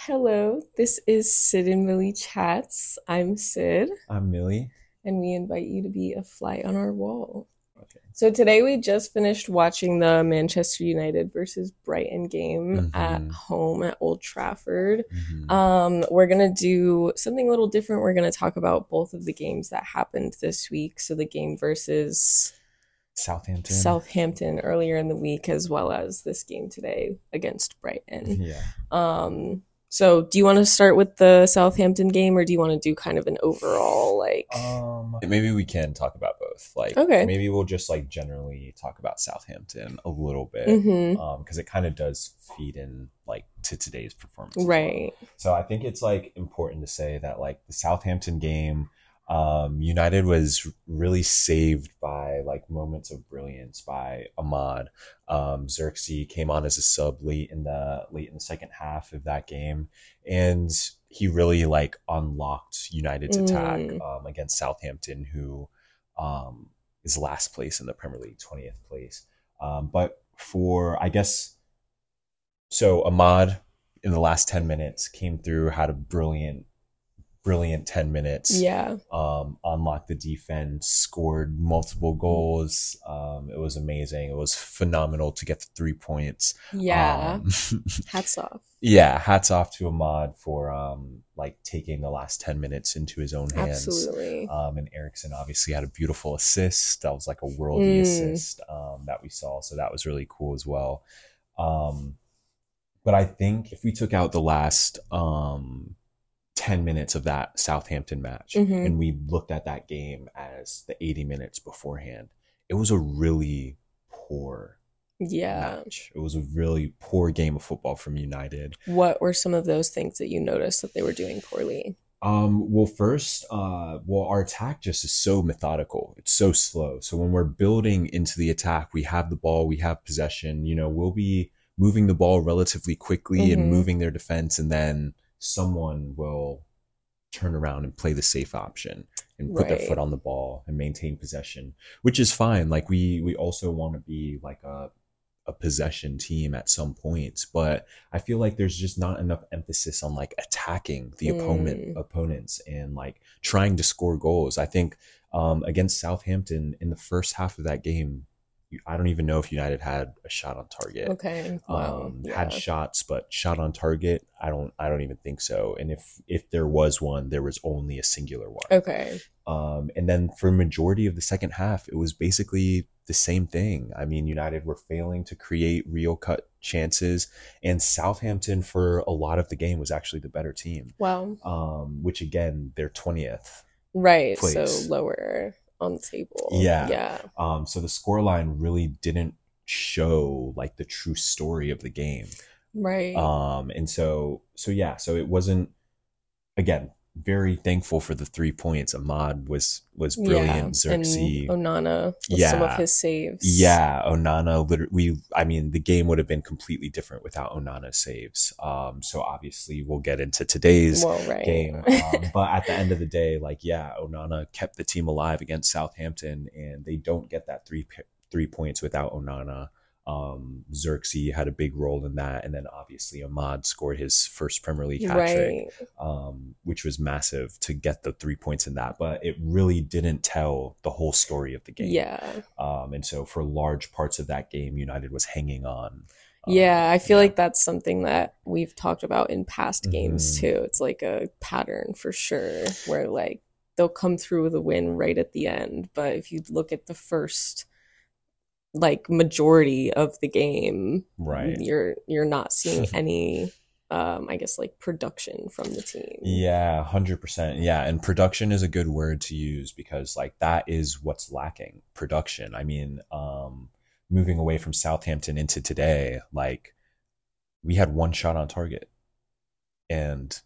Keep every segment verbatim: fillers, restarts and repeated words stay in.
Hello, this is Sid and Millie Chats. I'm Sid, I'm Millie. and we invite you to be a fly on our wall. Okay. So today we just finished watching the Manchester United versus Brighton game at Mm-hmm. home at Old Trafford. Mm-hmm. Um, we're gonna do something a little different. We're gonna talk about both of the games that happened this week. So the game versus Southampton. Southampton earlier in the week, as well as this game today against Brighton. Yeah. Um, so do you want to start with the Southampton game, or do you want to do kind of an overall, like, Um, maybe we can talk about both. Like, Okay. maybe we'll just like generally talk about Southampton a little bit, mhm, um, because it kind of does feed in like to today's performance. as well. right? So I think it's like important to say that like the Southampton game, um, United was really saved by like moments of brilliance by Ahmad. Um, Xerxes came on as a sub late in the late in the second half of that game, and he really like unlocked United's attack Mm. um, against Southampton, who um, is last place in the Premier League, twentieth place. Um, but for I guess so, Ahmad in the last ten minutes came through, had a brilliant brilliant ten minutes, Yeah, um, unlocked the defense, scored multiple goals. Um, it was amazing. It was phenomenal to get the three points. yeah. Um, Hats off. yeah, hats off to Ahmad for um, like taking the last ten minutes into his own hands. Absolutely. Um, and Ericsson obviously had a beautiful assist. That was like a worldly Mm. assist um, that we saw. So that was really cool as well. Um, but I think if we took out the last um, ten minutes of that Southampton match Mhm. and we looked at that game as the eighty minutes beforehand, it was a really poor Yeah. match. It was a really poor game of football from United. What were some of those things that you noticed that they were doing poorly? Um, well, first, uh, well, our attack just is so methodical. It's so slow. So when we're building into the attack, we have the ball, we have possession, you know, we'll be moving the ball relatively quickly and Mhm. moving their defense, and then someone will turn around and play the safe option and put their Right. foot on the ball and maintain possession, which is fine. Like we we also want to be like a a possession team at some points, but I feel like there's just not enough emphasis on like attacking the opponent Mm. opponents and like trying to score goals. I think um, against Southampton in the first half of that game, you- I don't even know if United had a shot on target. Okay. Wow. Um, Yeah. had shots, but shot on target, I don't I don't even think so. And if if there was one, there was only a singular one. Okay. Um, and then for majority of the second half, it was basically the same thing. I mean, United were failing to create real cut chances, and Southampton for a lot of the game was actually the better team. Wow. Um, which again, they're twentieth. Right. Place. So lower on the table. Yeah. Yeah. Um, so the scoreline really didn't show like the true story of the game. Right. Um, and so, so yeah, so it wasn't, again, very thankful for the three points. Ahmad was, was brilliant. Yeah. Xerxes. And Onana with some of Yeah. his saves. Yeah, Onana. Literally, we. I mean, the game would have been completely different without Onana's saves. Um, so obviously, we'll get into today's Well, right. game. Um, but at the end of the day, like, yeah, Onana kept the team alive against Southampton, and they don't get that three p- three points without Onana. Um, Xerxes had a big role in that, and then obviously Ahmad scored his first Premier League hat trick, Right. um, which was massive to get the three points in that. But it really didn't tell the whole story of the game. Yeah. Um, and so for large parts of that game, United was hanging on. Um, Yeah, I feel yeah. like that's something that we've talked about in past games Mhm. too. It's like a pattern for sure, where like they'll come through with a win right at the end. But if you look at the first like majority of the game, Right. you're you're not seeing any um I guess like production from the team. Yeah, one hundred percent. Yeah, and production is a good word to use because like that is what's lacking, production. I mean, um moving away from Southampton into today, like we had one shot on target. And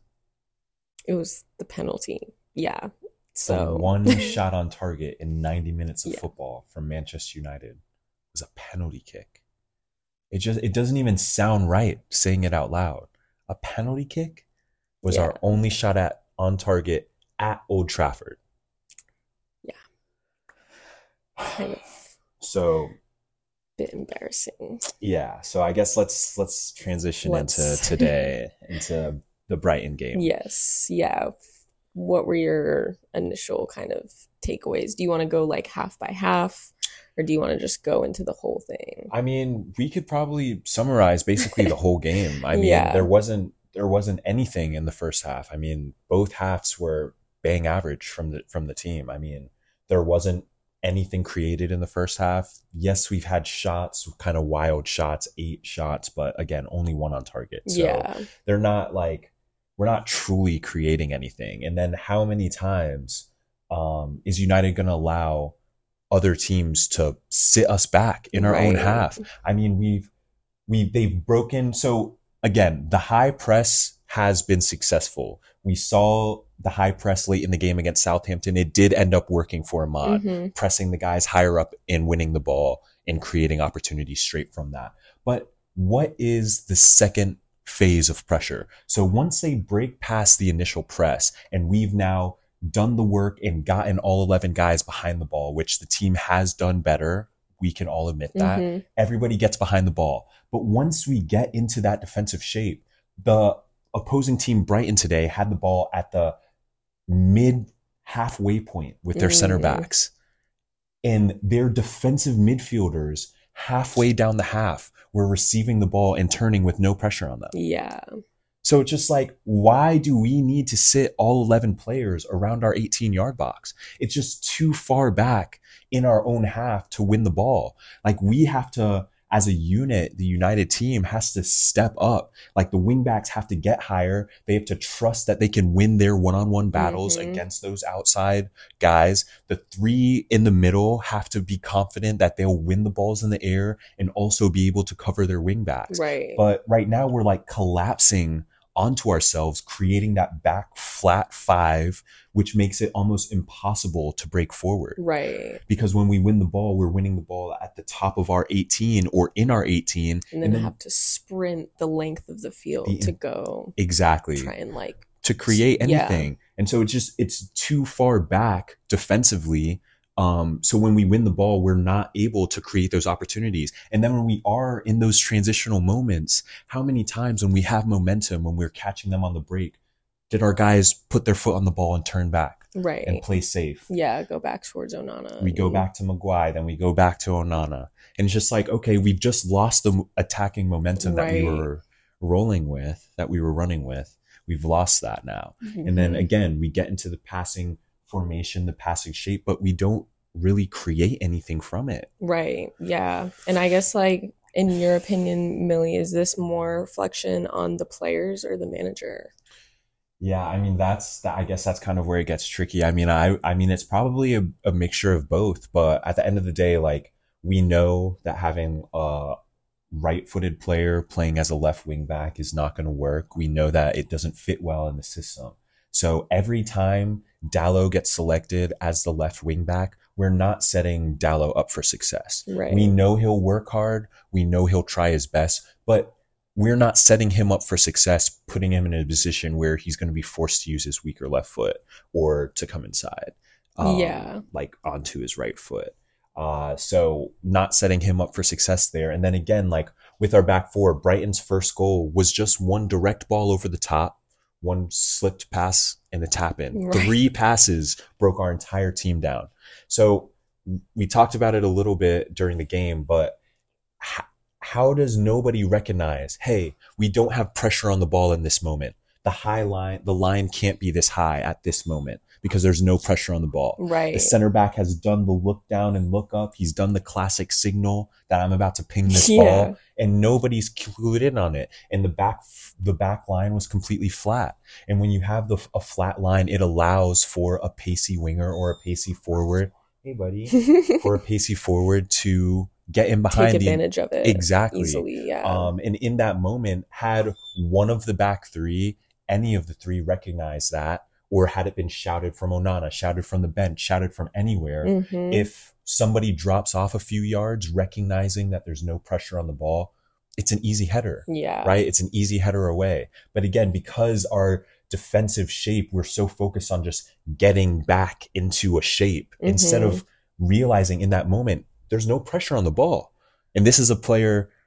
It was the penalty. Yeah. the So one shot on target in ninety minutes of Yeah. football from Manchester United was a penalty kick. It just it doesn't even sound right saying it out loud. A penalty kick was Yeah. our only shot at on target at Old Trafford. kind of So bit embarrassing. yeah, so I guess let's let's transition Let's- into today, into the Brighton game. Yes. Yeah. What were your initial kind of takeaways? Do you want to go like half by half, or do you want to just go into the whole thing? I mean, we could probably summarize basically the whole game. I mean, Yeah. there wasn't there wasn't anything in the first half. I mean, both halves were bang average from the from the team. I mean, there wasn't anything created in the first half. Yes, we've had shots, kind of wild shots, eight shots, but again, only one on target. So Yeah. they're not like, we're not truly creating anything. And then how many times um, is United going to allow other teams to sit us back in our own Right. half? I mean, we've, we they've broken. So again, the high press has been successful. We saw the high press late in the game against Southampton. It did end up working for Ahmad, hmm pressing the guys higher up and winning the ball and creating opportunities straight from that. But what is the second phase of pressure? So once they break past the initial press and we've now done the work and gotten all eleven guys behind the ball, which the team has done better, we can all admit that. hmm Everybody gets behind the ball. But once we get into that defensive shape, the opposing team Brighton today had the ball at the mid halfway point with their center Mm. backs, and their defensive midfielders halfway down the half were receiving the ball and turning with no pressure on them. Yeah. So it's just like, why do we need to sit all eleven players around our eighteen yard box? It's just too far back in our own half to win the ball. Like, we have to, as a unit, the United team has to step up. Like, the wingbacks have to get higher. They have to trust that they can win their one-on-one battles Mhm. against those outside guys. The three in the middle have to be confident that they'll win the balls in the air and also be able to cover their wingbacks. Right. But right now we're like collapsing onto ourselves, creating that back flat five, which makes it almost impossible to break forward. Right. Because when we win the ball, we're winning the ball at the top of our eighteen or in our eighteen. And then have to sprint the length of the field The- to go exactly try and like to create Yeah. anything. And so it's just, it's too far back defensively. Um, so when we win the ball, we're not able to create those opportunities. And then when we are in those transitional moments, how many times when we have momentum, when we're catching them on the break, did our guys put their foot on the ball and turn back right. and play safe? Yeah, go back towards Onana. We go and- back to Maguire, then we go back to Onana. And it's just like, okay, we've just lost the attacking momentum that we Right. were rolling with, that we were running with. We've lost that now. And then Mhm. again, we get into the passing formation, the passing shape, but we don't really create anything from it. Right. Yeah. And I guess, like, in your opinion, Millie, is this more reflection on the players or the manager? Yeah, I mean, that's that, I guess that's kind of where it gets tricky. I mean, I I mean, it's probably a, a mixture of both, but at the end of the day, like, we know that having a right-footed player playing as a left wing back is not going to work. We know that it doesn't fit well in the system. So every time Dalot gets selected as the left wing back, we're not setting Dalot up for success. Right. We know he'll work hard. We know he'll try his best, but we're not setting him up for success, putting him in a position where he's going to be forced to use his weaker left foot or to come inside, um, Yeah. like onto his right foot. Uh, so not setting him up for success there. And then again, like with our back four, Brighton's first goal was just one direct ball over the top, one slipped pass and a tap in. Right. Three passes broke our entire team down. So we talked about it a little bit during the game, but h- how does nobody recognize, hey, we don't have pressure on the ball in this moment. The high line, the line can't be this high at this moment because there's no pressure on the ball. Right. The center back has done the look down and look up. He's done the classic signal that I'm about to ping this Yeah. ball, and nobody's clued in on it. And the back, the back line was completely flat. And when you have the a flat line, it allows for a pacey winger or a pacey forward. Hey, buddy, for a pacey forward to get in behind Take the advantage of it exactly. easily. Yeah. Um, and in that moment, had one of the back three, any of the three recognized that, or had it been shouted from Onana, shouted from the bench, shouted from anywhere, Mhm. if somebody drops off a few yards, recognizing that there's no pressure on the ball, it's an easy header, yeah. right? It's an easy header away. But again, because our defensive shape, we're so focused on just getting back into a shape Mhm. instead of realizing in that moment, there's no pressure on the ball. And this is a player,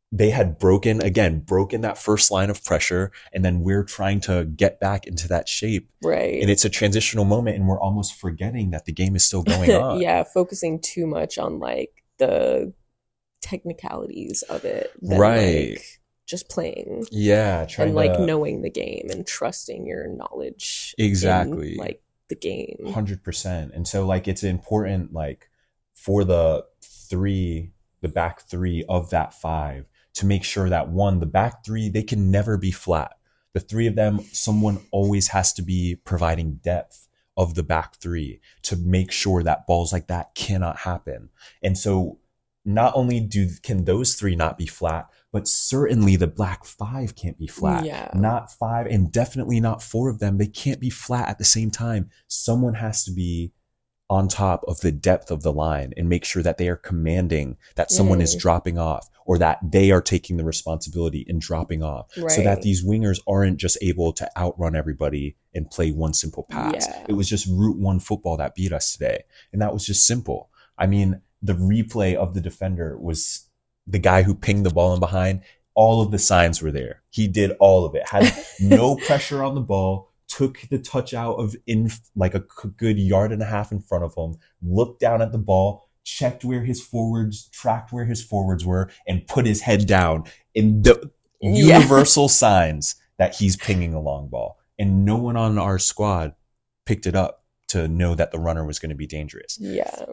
they had broken, again, broken that first line of pressure. And then we're trying to get back into that shape. Right. And it's a transitional moment and we're almost forgetting that the game is still going on. Yeah. Focusing too much on like the technicalities of it. Than, right. Like, just playing. Yeah. Trying and like to... knowing the game and trusting your knowledge. Exactly. In, like the game. one hundred percent. And so like, it's important, like for the three, the back three of that five, to make sure that one, the back three, they can never be flat. The three of them, someone always has to be providing depth of the back three to make sure that balls like that cannot happen. And so not only do can those three not be flat, but certainly the black five can't be flat. Yeah. Not five and definitely not four of them. They can't be flat at the same time. Someone has to be on top of the depth of the line and make sure that they are commanding that someone mm. is dropping off, or that they are taking the responsibility in dropping off, right. so that these wingers aren't just able to outrun everybody and play one simple pass. Yeah. It was just route one football that beat us today. And that was just simple. I mean, the replay of the defender was the guy who pinged the ball in behind. All of the signs were there. He did all of it, had no pressure on the ball, took the touch out of in like a good yard and a half in front of him, looked down at the ball, checked where his forwards, tracked where his forwards were, and put his head down in the yeah. universal signs that he's pinging a long ball. And no one on our squad picked it up to know that the runner was going to be dangerous. Yeah.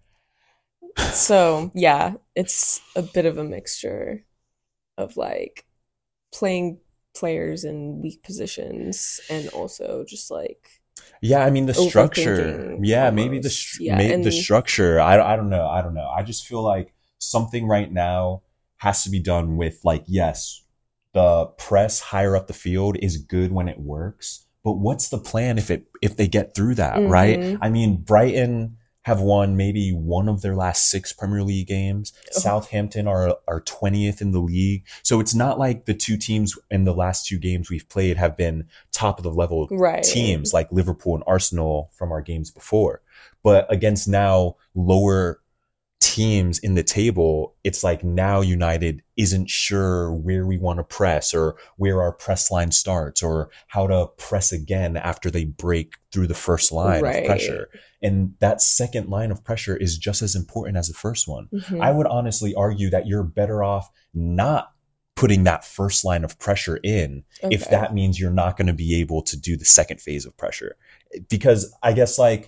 So, yeah, it's a bit of a mixture of like playing players in weak positions and also just like yeah I mean the structure yeah almost. maybe the str- yeah, maybe and- the structure I, I don't know I don't know I just feel like something right now has to be done with like, yes, the press higher up the field is good when it works, but what's the plan if it if they get through that? Mm-hmm. Right? I mean, Brighton have won maybe one of their last six Premier League games. Oh. Southampton are are twentieth in the league. So it's not like the two teams in the last two games we've played have been top of the level right. teams like Liverpool and Arsenal from our games before. But against now lower teams in the table, it's like now United isn't sure where we want to press or where our press line starts or how to press again after they break through the first line right. of pressure. And that second line of pressure is just as important as the first one. Mm-hmm. I would honestly argue that you're better off not putting that first line of pressure in okay. if that means you're not going to be able to do the second phase of pressure. Because I guess like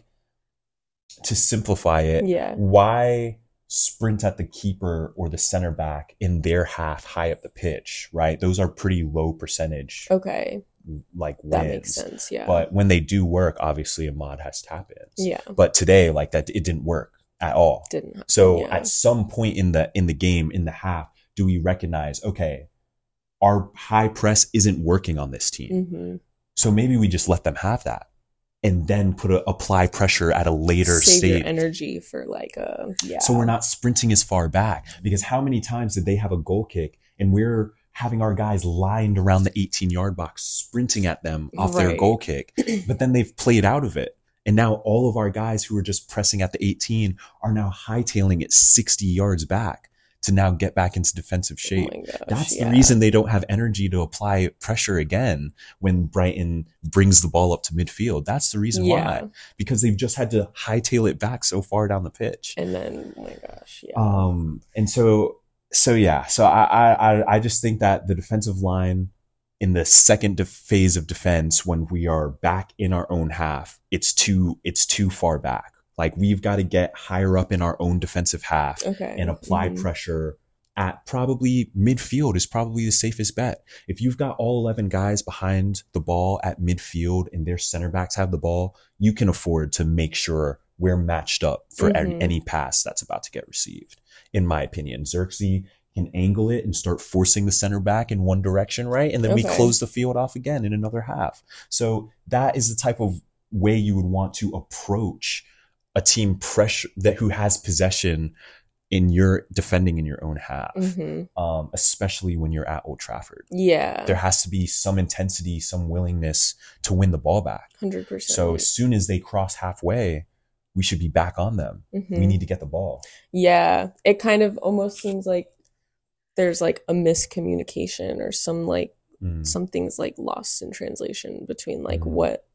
to simplify it, yeah. why sprint at the keeper or the center back in their half high up the pitch, right? Those are pretty low percentage. Okay. Like wins. That makes sense, yeah. But when they do work, obviously Ahmad has tap-ins. Yeah. But today, like that, it didn't work at all. Didn't happen, so yeah. at some point in the in the game, in the half, do we recognize, okay, our high press isn't working on this team. Mm-hmm. So maybe we just let them have that. And then put a, apply pressure at a later Save stage. Your energy for like a yeah. So we're not sprinting as far back, because how many times did they have a goal kick and we're having our guys lined around the eighteen yard box sprinting at them off right. their goal kick, but then they've played out of it. And now all of our guys who were just pressing at the eighteen are now hightailing it sixty yards back to now get back into defensive shape. Oh my gosh, That's yeah. the reason they don't have energy to apply pressure again when Brighton brings the ball up to midfield. That's the reason yeah. why. Because they've just had to hightail it back so far down the pitch. And then, oh my gosh, yeah. Um, and so, so yeah, so I, I, I just think that the defensive line in the second de- phase of defense, when we are back in our own half, it's too, it's too far back. Like we've got to get higher up in our own defensive half okay. and apply mm-hmm. pressure at probably midfield is probably the safest bet. If you've got all eleven guys behind the ball at midfield and their center backs have the ball, you can afford to make sure we're matched up for mm-hmm. any pass that's about to get received. In my opinion, Xerxes can angle it and start forcing the center back in one direction, right? And then okay. we close the field off again in another half. So that is the type of way you would want to approach a team pressure that who has possession in your defending in your own half, mm-hmm. um, especially when you're at Old Trafford. Yeah. There has to be some intensity, some willingness to win the ball back. one hundred percent. So as soon as they cross halfway, we should be back on them. Mm-hmm. We need to get the ball. Yeah. It kind of almost seems like there's like a miscommunication or some like Mm. something's like lost in translation between like Mhm. what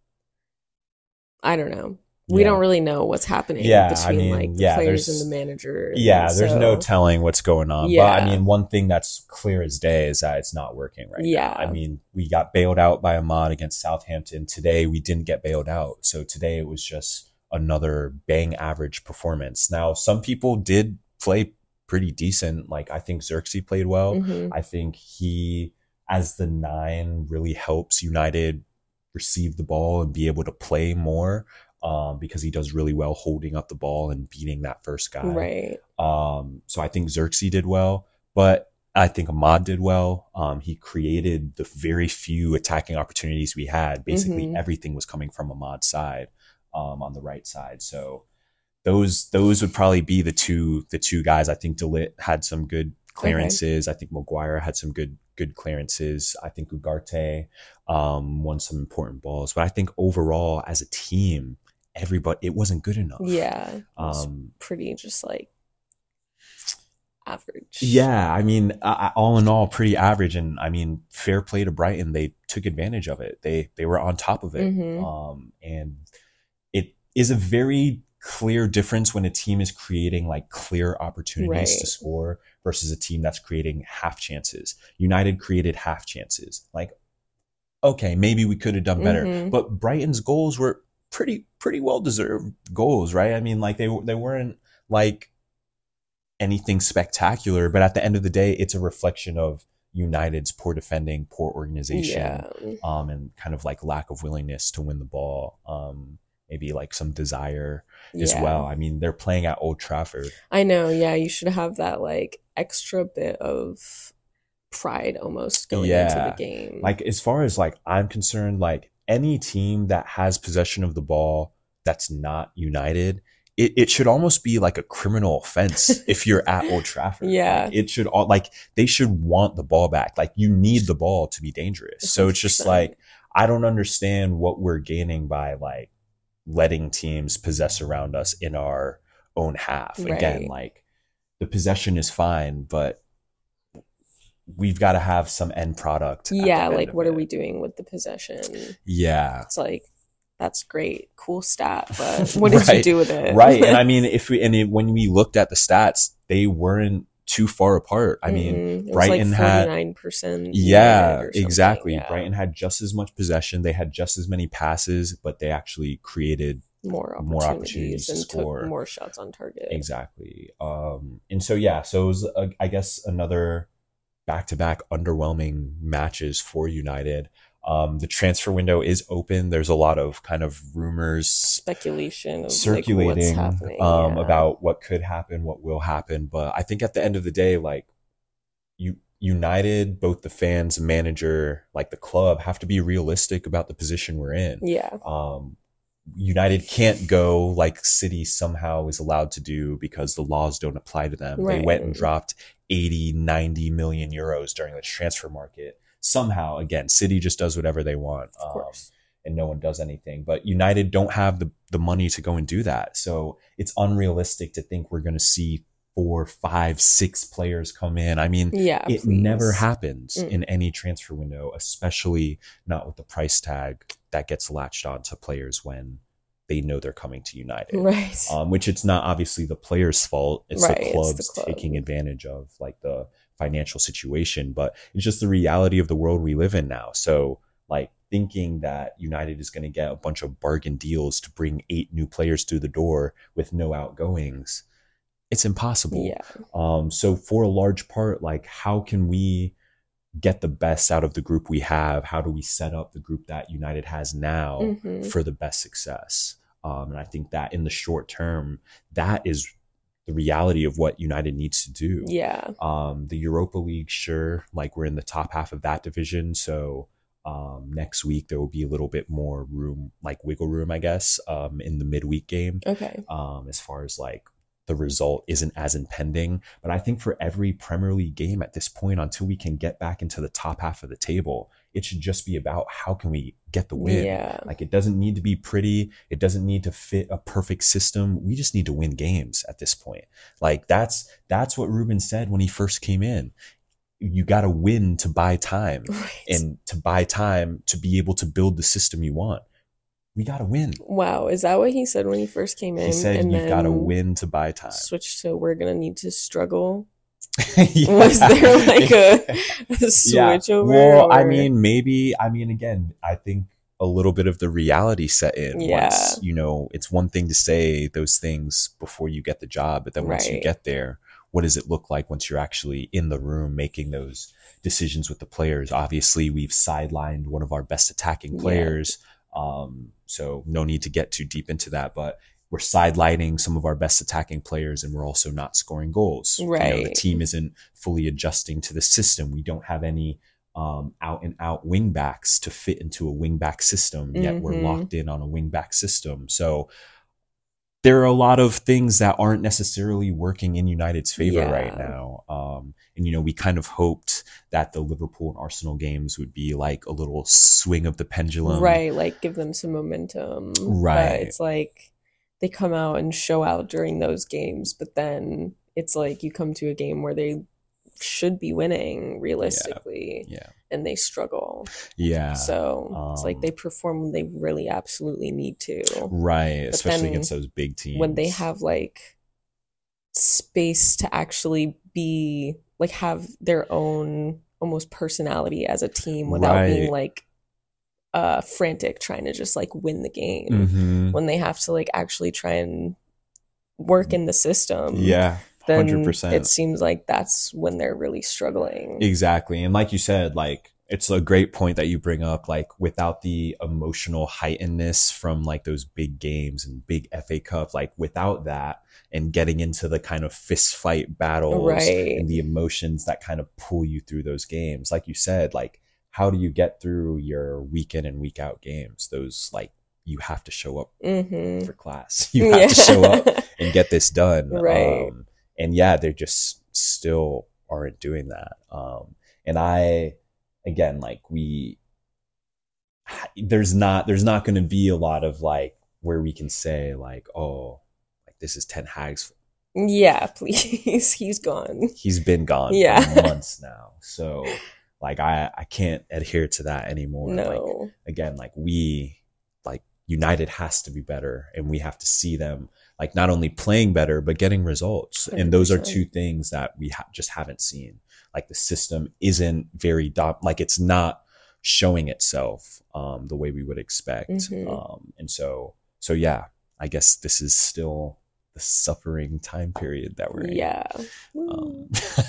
I don't know. We Yeah. don't really know what's happening Yeah, I between mean, like the yeah, players there's- and the manager. Yeah, and there's so- no telling what's going on. But Yeah. I mean, one thing that's clear as day is that it's not working right Yeah. now. I mean, we got bailed out by Ahmad against Southampton. Today, we didn't get bailed out. So today it was just another bang average performance. Now, some people did play pretty decent. Like, I think Xerxes played well. Mhm. I think he, as the nine, really helps United receive the ball and be able to play more. Um, because he does really well holding up the ball and beating that first guy. Right. Um, so I think Xerxes did well, but I think Ahmad did well. Um, he created the very few attacking opportunities we had. Basically, Mhm. everything was coming from Ahmad's side, um, on the right side. So those those would probably be the two the two guys. I think DeLitt had some good clearances. I think Maguire had some good good clearances. I think Ugarte um, won some important balls. But I think overall, as a team, everybody it wasn't good enough. Yeah. It was Um, pretty just like average. Yeah, I mean, uh, all in all, pretty average. And I mean, fair play to Brighton. They took advantage of it. They they were on top of it. Mhm. Um, and it is a very clear difference when a team is creating like clear opportunities Right. to score versus a team that's creating half chances. United created half chances. Like, okay, maybe we could have done better, Mhm. but Brighton's goals were pretty pretty well deserved goals, right? I mean, like they they weren't like anything spectacular, but at the end of the day, it's a reflection of United's poor defending, poor organization, Yeah. um, and kind of like lack of willingness to win the ball. Um, maybe like some desire as Yeah. well. I mean, they're playing at Old Trafford. I know, yeah, you should have that like extra bit of pride almost going into Yeah. the game. Like as far as like I'm concerned, like any team that has possession of the ball that's not United, it, it should almost be like a criminal offense if you're at Old Trafford. Yeah. Like, it should all like they should want the ball back. Like you need the ball to be dangerous. So it's just one hundred percent. like I don't understand what we're gaining by like letting teams possess around us in our own half. Again, Right. like the possession is fine, but we've got to have some end product. at the Yeah, end like of what are it. we doing with the possession? Yeah. It's like that's great, cool stat, but what did you Right. do with it? Right. And I mean, if we, and it, when we looked at the stats, they weren't too far apart. I mean, Mm-mm. It Brighton was like had- forty-nine percent. yeah, exactly. Brighton had just as much possession. They had just as many passes, but they actually created more opportunities, more opportunities to and score. took more shots on target. exactly. Um, and so, yeah, so it was, uh, I guess, another back-to-back underwhelming matches for United. Um, the transfer window is open. There's a lot of kind of rumors Speculation of circulating like, what's happening, um, yeah. about what could happen, what will happen. But I think at the end of the day, like you, United, both the fans, manager, like the club, have to be realistic about the position we're in. Yeah, Um, United can't go like City somehow is allowed to do because the laws don't apply to them. Right. They went and dropped eighty, ninety million euros during the transfer market. Somehow, again, City just does whatever they want. of Um, course. and no one does anything. But United don't have the, the money to go and do that. So it's unrealistic to think we're going to see four, five, six players come in. I mean, Yeah, it please. never happens Mm. in any transfer window, especially not with the price tag that gets latched on to players when they know they're coming to United. Right. Um, which it's not obviously the player's fault. It's Right, the it's the club's club. taking advantage of like the financial situation, but it's just the reality of the world we live in now. So like thinking that United is going to get a bunch of bargain deals to bring eight new players through the door with no outgoings, it's impossible. Yeah. Um, so for a large part, like how can we get the best out of the group we have? How do we set up the group that United has now Mhm. for the best success? Um, and I think that in the short term, that is the reality of what United needs to do. Yeah. Um, the Europa League, sure, like we're in the top half of that division. So um, next week there will be a little bit more room, like wiggle room, I guess, um, in the midweek game. Okay. Um, as far as like the result isn't as impending. But I think for every Premier League game at this point, until we can get back into the top half of the table, it should just be about how can we get the win. Yeah. Like it doesn't need to be pretty. It doesn't need to fit a perfect system. We just need to win games at this point. Like that's, that's what Ruben said when he first came in. you got to win to buy time, Right. and to buy time to be able to build the system you want. We got to win. Wow, is that what he said when he first came in? He said and you've got to then win to buy time. switch to we're gonna need to struggle. Yeah. Was there like a, a switch yeah. over? Well, or- I mean, maybe, I mean, again, I think a little bit of the reality set in. Yeah. Once, you know, it's one thing to say those things before you get the job, but then once you Right. get there, what does it look like once you're actually in the room making those decisions with the players? Obviously, we've sidelined one of our best attacking Yeah. players. Um, so no need to get too deep into that, but we're sidelining some of our best attacking players, and we're also not scoring goals. Right. You know, the team isn't fully adjusting to the system. We don't have any um, out and out wing backs to fit into a wing back system, yet we're Mhm. locked in on a wing back system. So there are a lot of things that aren't necessarily working in United's favor Yeah. right now. Um, and, you know, we kind of hoped that the Liverpool and Arsenal games would be like a little swing of the pendulum. Right, like give them some momentum. Right. But it's like they come out and show out during those games, but then it's like you come to a game where they should be winning realistically, Yeah. and they struggle. Yeah. So it's like Um, they perform when they really absolutely need to. Right. But Especially then against those big teams. When they have like space to actually be like have their own almost personality as a team without Right. being like uh frantic trying to just like win the game. Mhm. When they have to like actually try and work in the system, Yeah. then one hundred percent. it seems like that's when they're really struggling. Exactly. And like you said, like, it's a great point that you bring up, like, without the emotional heightenedness from like those big games and big F A Cup, like without that and getting into the kind of fist fight battles Right. and the emotions that kind of pull you through those games. Like you said, like, how do you get through your week in and week out games? Those, like, you have to show up Mm-hmm. for class. You have to show up and get this done. Right. Um, and yeah, they just still aren't doing that. Um, and I, again, like we, there's not, there's not going to be a lot of like where we can say like, oh, like this is Ten Hag's. Yeah, please. He's gone. He's been gone Yeah. for months now. So like, I, I can't adhere to that anymore. No. Like, again, like we, like United has to be better, and we have to see them like not only playing better, but getting results. And those are one hundred two percent. things that we ha- just haven't seen. Like the system isn't very, dom- like it's not showing itself um, the way we would expect. Mhm. Um, and so, so yeah, I guess this is still the suffering time period that we're in. Yeah. Um,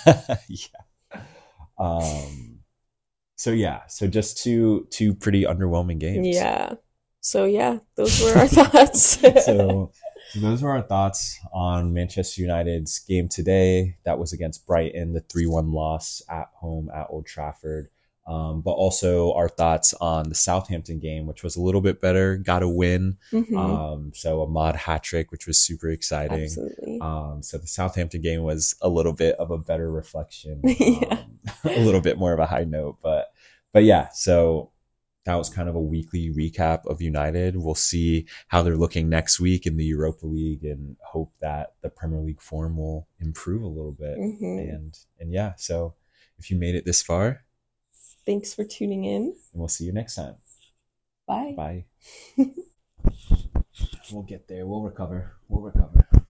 yeah. Um, so yeah, so just two, two pretty underwhelming games. Yeah. So yeah, those were our thoughts. So those were our thoughts on Manchester United's game today. That was against Brighton, the three one loss at home at Old Trafford. Um, but also our thoughts on the Southampton game, which was a little bit better, got a win. Mhm. Um, so a mod hat trick, which was super exciting. Absolutely. Um, so the Southampton game was a little bit of a better reflection, Yeah. um, a little bit more of a high note, but, but yeah, so that was kind of a weekly recap of United. We'll see how they're looking next week in the Europa League, and hope that the Premier League form will improve a little bit. Mhm. And, and yeah, so if you made it this far, Thanks for tuning in. we'll see you next time. Bye. Bye. We'll get there. We'll recover. We'll recover.